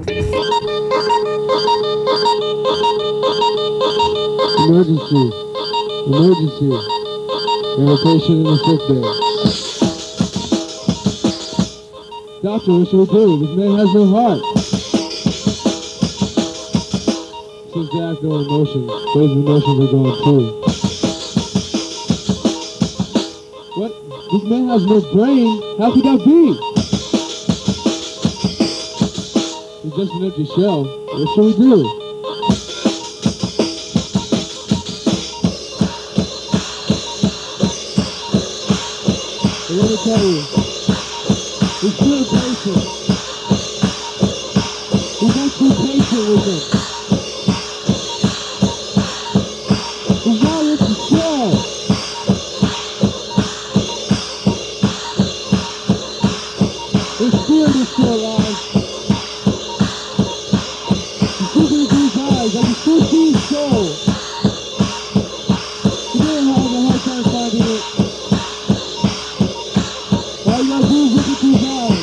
Emergency. Emergency. We have a patient in the sick bay. Doctor, what should we do? This man has no heart. Seems to have no emotions. Those emotions are going through. What? This man has no brain? How could that be? He's just an empty shell. What should we do? But let me tell you, he's still patient. We must be patient with him. He's not empty shell. His spirit is still alive. He's looking into his eyes. I can still see his soul. He didn't have a hard time finding it. All you gotta do is look into his eyes.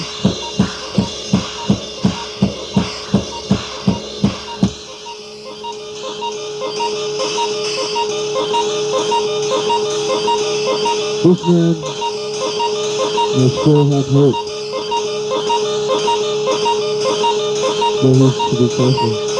This man may still have hope. But he has to be careful.